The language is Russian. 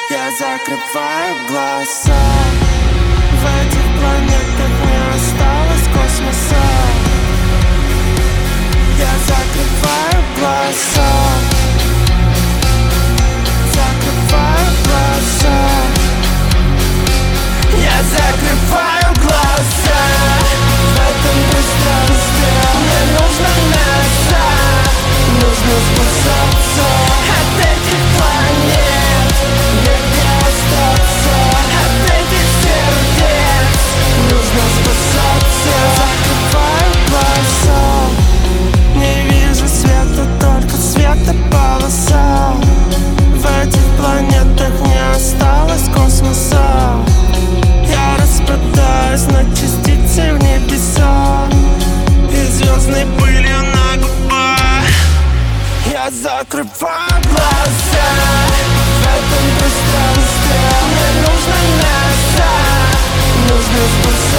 Я закрываю глаза. В этих планетах не осталось космоса. Я закрываю глаза. Закрываю глаза. Я закрываю глаза. В этом пространстве мне нужно назад. Нужно спасаться от этих планет. Негде остаться от этих сердец. Нужно спасаться. Закрываю глаза. Не вижу света, только светополоса. В этих планетах не осталось космоса. Я распадаюсь на частицы в небеса. И звездной пылью на губах. Я закрываю глаза. В этом пространстве мне нужно назад. Нужно спасаться.